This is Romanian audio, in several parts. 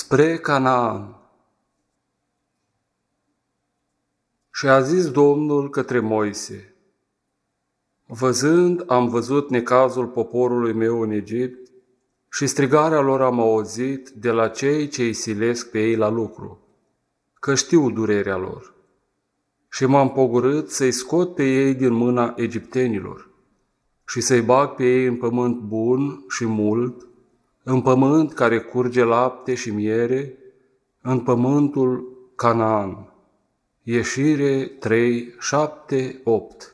Spre Canaan. Și a zis Domnul către Moise: Văzând, am văzut necazul poporului meu în Egipt și strigarea lor am auzit de la cei ce îi silesc pe ei la lucru, că știu durerea lor. Și m-am pogorât să-i scot pe ei din mâna egiptenilor și să-i bag pe ei în pământ bun și mult, în pământ care curge lapte și miere, în pământul Canaan. Ieșire 3, 7, 8.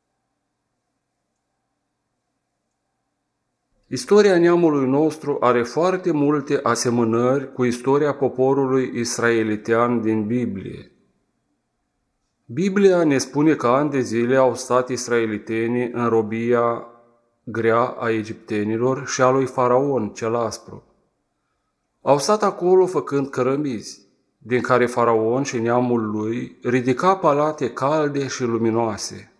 Istoria neamului nostru are foarte multe asemănări cu istoria poporului israelitean din Biblie. Biblia ne spune că ani de zile au stat israelitenii în robia grea a egiptenilor și a lui Faraon cel aspru. Au stat acolo făcând cărămizi, din care Faraon și neamul lui ridica palate calde și luminoase.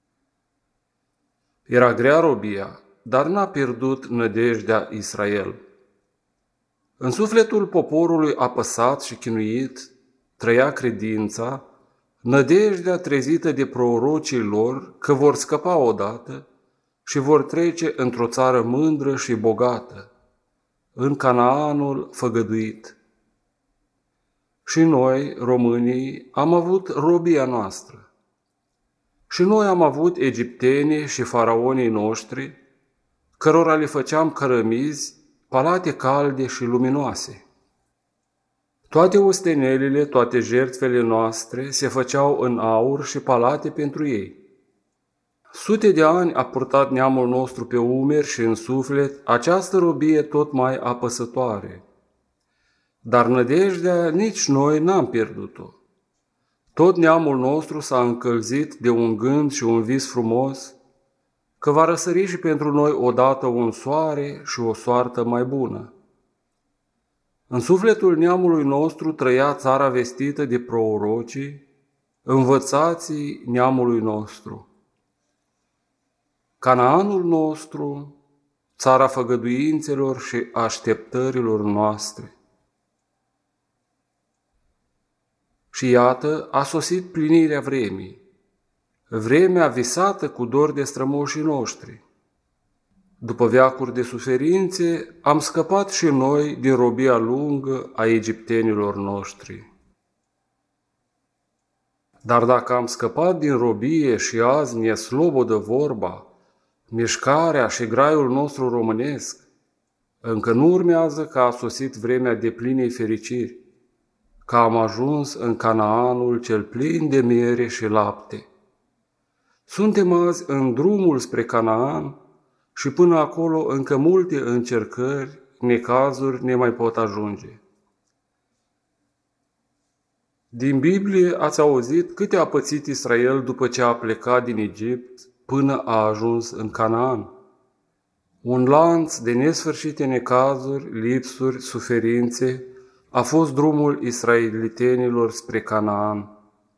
Era grea robia, dar n-a pierdut nădejdea Israel. În sufletul poporului apăsat și chinuit trăia credința, nădejdea trezită de prorocii lor că vor scăpa odată și vor trece într-o țară mândră și bogată, în Canaanul făgăduit. Și noi, românii, am avut robia noastră. Și noi am avut egiptenii și faraonii noștri, cărora le făceam cărămizi, palate calde și luminoase. Toate ostenelile, toate jertfele noastre se făceau în aur și palate pentru ei. Sute de ani a purtat neamul nostru pe umeri și în suflet această robie tot mai apăsătoare. Dar nădejdea nici noi n-am pierdut-o. Tot neamul nostru s-a încălzit de un gând și un vis frumos, că va răsări și pentru noi odată un soare și o soartă mai bună. În sufletul neamului nostru trăia țara vestită de prorocii, învățații neamului nostru. Canaanul nostru, țara făgăduințelor și așteptărilor noastre. Și iată, a sosit plinirea vremii, vremea visată cu dor de strămoșii noștri. După veacuri de suferințe, am scăpat și noi din robia lungă a egiptenilor noștri. Dar dacă am scăpat din robie și azi ne slobodă vorba, mișcarea și graiul nostru românesc, încă nu urmează că a sosit vremea deplinei fericiri, că am ajuns în Canaanul cel plin de miere și lapte. Suntem azi în drumul spre Canaan și până acolo încă multe încercări, necazuri ne mai pot ajunge. Din Biblie ați auzit câte a pățit Israel după ce a plecat din Egipt până a ajuns în Canaan. Un lanț de nesfârșite necazuri, lipsuri, suferințe a fost drumul israelitenilor spre Canaan.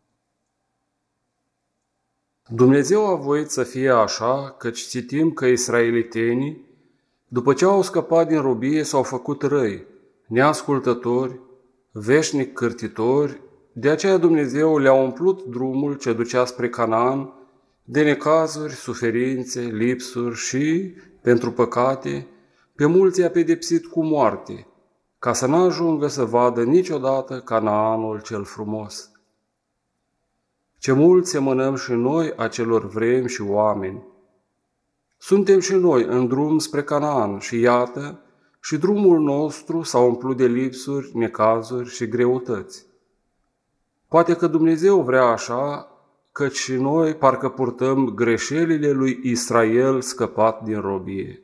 Dumnezeu a voit să fie așa, căci citim că israelitenii, după ce au scăpat din robie, s-au făcut răi, neascultători, veșnic cârtitori, de aceea Dumnezeu le-a umplut drumul ce ducea spre Canaan de necazuri, suferințe, lipsuri și, pentru păcate, pe mulți i-a pedepsit cu moarte, ca să n-ajungă să vadă niciodată Canaanul cel frumos. Ce mult semănăm și noi acelor vremi și oameni. Suntem și noi în drum spre Canaan și iată, și drumul nostru s-a umplut de lipsuri, necazuri și greutăți. Poate că Dumnezeu vrea așa, căci și noi parcă purtăm greșelile lui Israel scăpat din robie.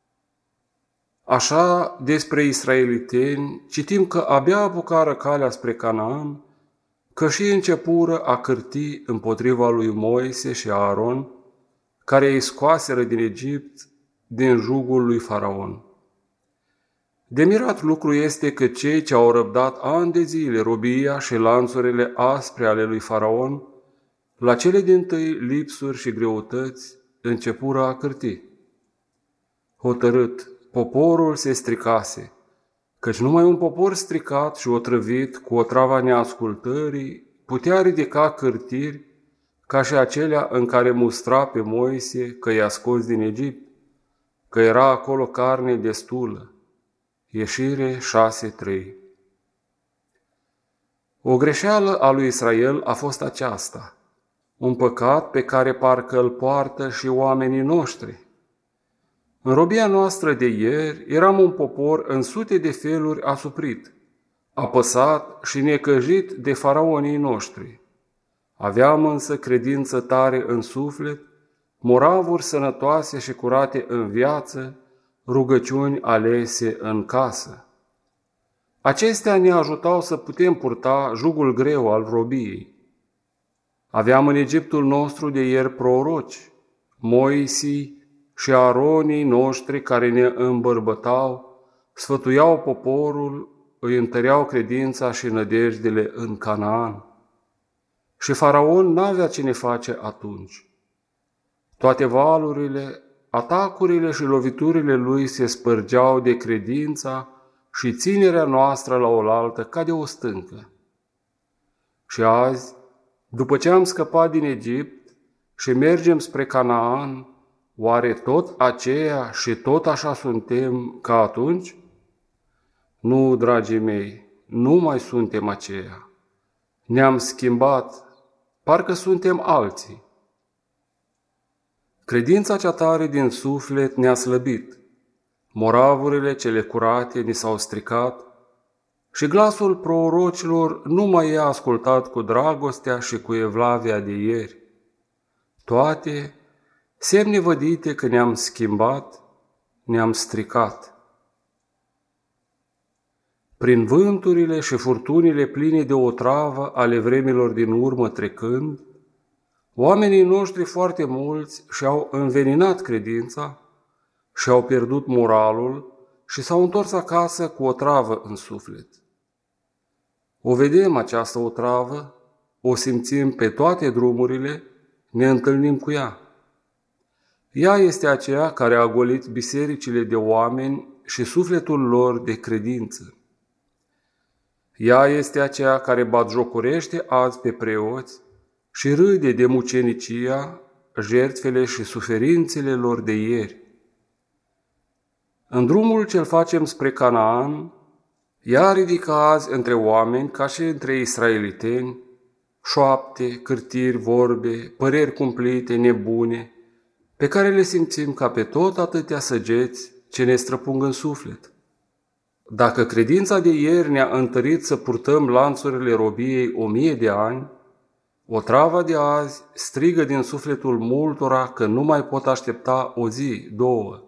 Așa, despre israeliteni, citim că abia apucară calea spre Canaan, că și începură a cârti împotriva lui Moise și Aaron, care îi scoaseră din Egipt, din jugul lui Faraon. De mirat lucru este că cei ce au răbdat ani de zile robia și lanțurile aspre ale lui Faraon, la cele dintâi lipsuri și greutăți, începură a cârti. Hotărât, poporul se stricase, căci numai un popor stricat și otrăvit cu otrava neascultării putea ridica cârtiri ca și acelea în care mustra pe Moise că i-a scos din Egipt, că era acolo carne destulă. Ieșire 6:3. O greșeală a lui Israel a fost aceasta, un păcat pe care parcă îl poartă și oamenii noștri. În robia noastră de ieri eram un popor în sute de feluri asuprit, apăsat și necăjit de faraonii noștri. Aveam însă credință tare în suflet, moravuri sănătoase și curate în viață, rugăciuni alese în casă. Acestea ne ajutau să putem purta jugul greu al robiei. Aveam în Egiptul nostru de ieri proroci, Moisi și Aronii noștri care ne îmbărbătau, sfătuiau poporul, îi întăreau credința și nădejdele în Canaan. Și faraon n-avea ce ne face atunci. Toate valurile, atacurile și loviturile lui se spărgeau de credința și ținerea noastră la oaltă ca de o stâncă. Și azi, după ce am scăpat din Egipt și mergem spre Canaan, oare tot aceea și tot așa suntem ca atunci? Nu, dragii mei, nu mai suntem aceia. Ne-am schimbat, parcă suntem alții. Credința cea tare din suflet ne-a slăbit, moravurile cele curate ni s-au stricat și glasul prorocilor nu mai e ascultat cu dragostea și cu evlavia de ieri. Toate semne vădite că ne-am schimbat, ne-am stricat. Prin vânturile și furtunile pline de otravă ale vremilor din urmă trecând, oamenii noștri foarte mulți și-au înveninat credința, și-au pierdut moralul și s-au întors acasă cu otravă în suflet. O vedem această otravă, o simțim pe toate drumurile, ne întâlnim cu ea. Ea este aceea care a golit bisericile de oameni și sufletul lor de credință. Ea este aceea care batjocorește azi pe preoți și râde de mucenicia, jertfele și suferințele lor de ieri. În drumul ce-l facem spre Canaan, ea ridică azi între oameni, ca și între israeliteni, șoapte, cârtiri, vorbe, păreri cumplite, nebune, pe care le simțim ca pe tot atâtea săgeți ce ne străpung în suflet. Dacă credința de ieri ne-a întărit să purtăm lanțurile robiei 1000 de ani, otrava de azi strigă din sufletul multora că nu mai pot aștepta o zi, două.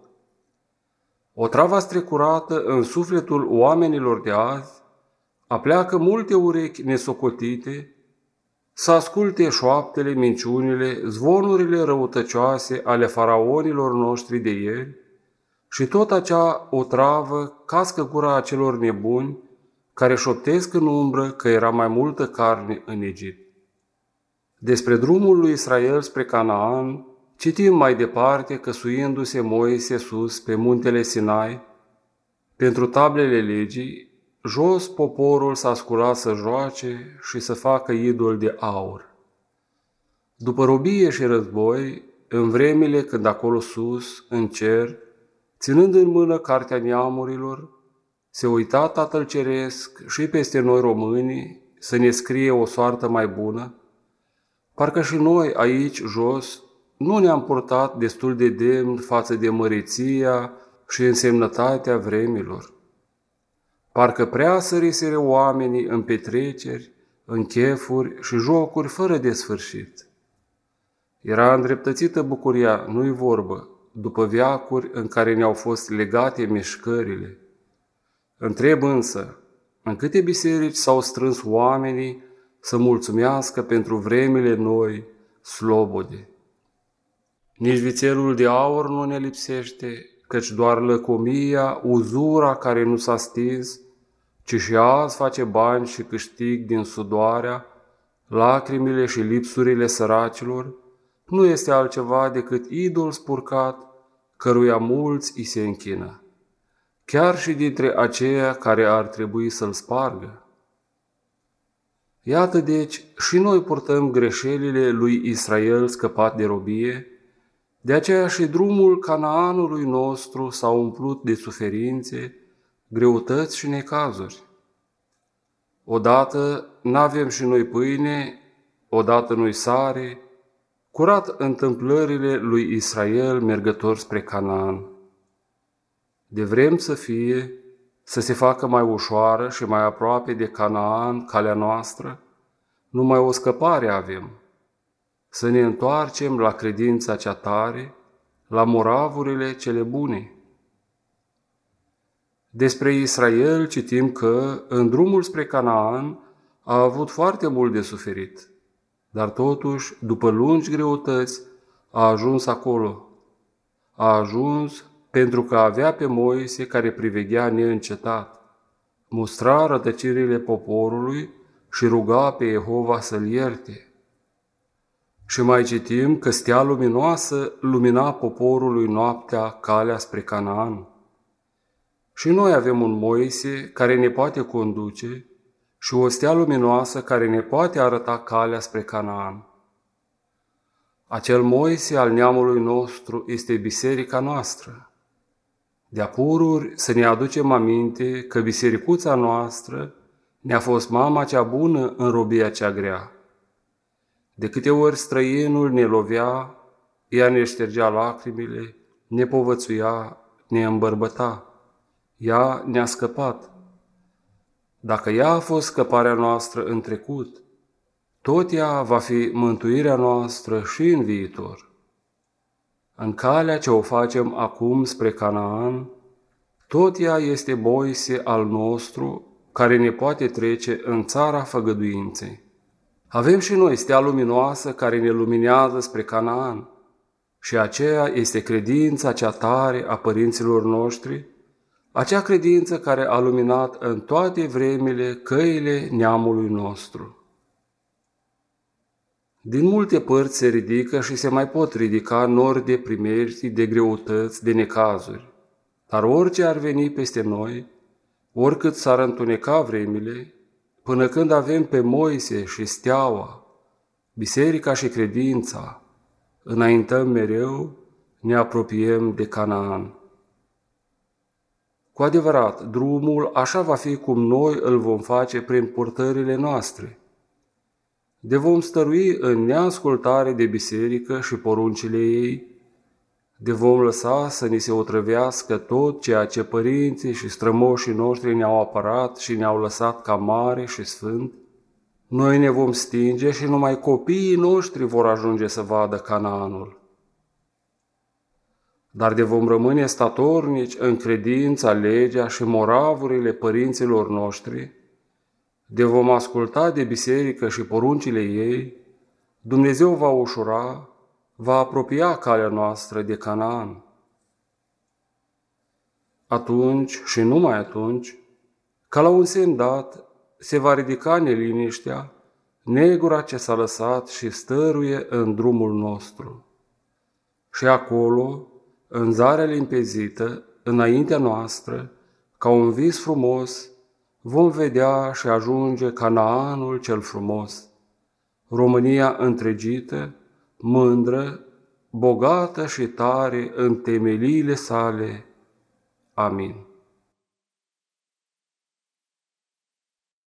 Otrava strecurată în sufletul oamenilor de azi apleacă multe urechi nesocotite să asculte șoaptele, minciunile, zvonurile răutăcioase ale faraonilor noștri de ieri și tot acea otravă cască gura acelor nebuni care șoptesc în umbră că era mai multă carne în Egipt. Despre drumul lui Israel spre Canaan citim mai departe că suindu-se Moise sus pe muntele Sinai, pentru tablele legii, jos poporul s-a sculat să joace și să facă idol de aur. După robie și război, în vremile când acolo sus, în cer, ținând în mână cartea neamurilor, se uita Tatăl Ceresc și peste noi românii să ne scrie o soartă mai bună, parcă și noi aici jos nu ne-am purtat destul de demn față de măreția și însemnătatea vremilor. Parcă prea săriseră oamenii în petreceri, în chefuri și jocuri fără de sfârșit. Era îndreptățită bucuria, nu-i vorbă, după veacuri în care ne-au fost legate mișcările. Întreb însă, în câte biserici s-au strâns oamenii să mulțumească pentru vremile noi, slobode. Nici vițelul de aur nu ne lipsește, căci doar lăcomia, uzura care nu s-a stins, ci și azi face bani și câștig din sudoarea, lacrimile și lipsurile săracilor, nu este altceva decât idol spurcat, căruia mulți îi se închină. chiar și dintre aceia care ar trebui să-l spargă. Iată deci, și noi purtăm greșelile lui Israel scăpat de robie, de aceea și drumul Canaanului nostru s-a umplut de suferințe, greutăți și necazuri. Odată n-avem și noi pâine, odată nu-i sare, curat întâmplările lui Israel mergător spre Canaan. De vrem să fie, să se facă mai ușoară și mai aproape de Canaan calea noastră, numai o scăpare avem, să ne întoarcem la credința cea tare, la moravurile cele bune. Despre Israel citim că, în drumul spre Canaan, a avut foarte mult de suferit, dar totuși, după lungi greutăți, a ajuns acolo. A ajuns pentru că avea pe Moise care priveghea neîncetat, mustra rătăcirile poporului și ruga pe Jehova să-l ierte. Și mai citim că stea luminoasă lumina poporului noaptea calea spre Canaan. Și noi avem un Moise care ne poate conduce și o stea luminoasă care ne poate arăta calea spre Canaan. Acel Moise al neamului nostru este biserica noastră. De-a pururi să ne aducem aminte că bisericuța noastră ne-a fost mama cea bună în robia cea grea. De câte ori străinul ne lovea, ea ne ștergea lacrimile, ne povățuia, ne îmbărbăta. Ea ne-a scăpat. Dacă ea a fost scăparea noastră în trecut, tot ea va fi mântuirea noastră și în viitor. În calea ce o facem acum spre Canaan, tot ea este Moise al nostru care ne poate trece în țara făgăduinței. Avem și noi stea luminoasă care ne luminează spre Canaan și aceea este credința cea tare a părinților noștri, acea credință care a luminat în toate vremile căile neamului nostru. Din multe părți se ridică și se mai pot ridica nori de primejdii, de greutăți, de necazuri, dar orice ar veni peste noi, oricât s-ar întuneca vremile, până când avem pe Moise și steaua, biserica și credința, înaintăm mereu, ne apropiem de Canaan. Cu adevărat, drumul așa va fi cum noi îl vom face prin purtările noastre. De vom stărui în neascultare de biserică și poruncile ei, de vom lăsa să ni se otrăvească tot ceea ce părinții și strămoșii noștri ne-au apărat și ne-au lăsat ca mare și sfânt, noi ne vom stinge și numai copiii noștri vor ajunge să vadă Canaanul. Dar de vom rămâne statornici în credința, legea și moravurile părinților noștri, de vom asculta de biserică și poruncile ei, Dumnezeu va ușura, va apropia calea noastră de Canaan. Atunci și numai atunci, ca la un semn dat, se va ridica neliniștea, negura ce s-a lăsat și stăruie în drumul nostru. Și acolo, în zarea limpezită, înaintea noastră, ca un vis frumos, vom vedea și ajunge Canaanul cel frumos, România întregită, mândră, bogată și tare în temeliile sale. Amin.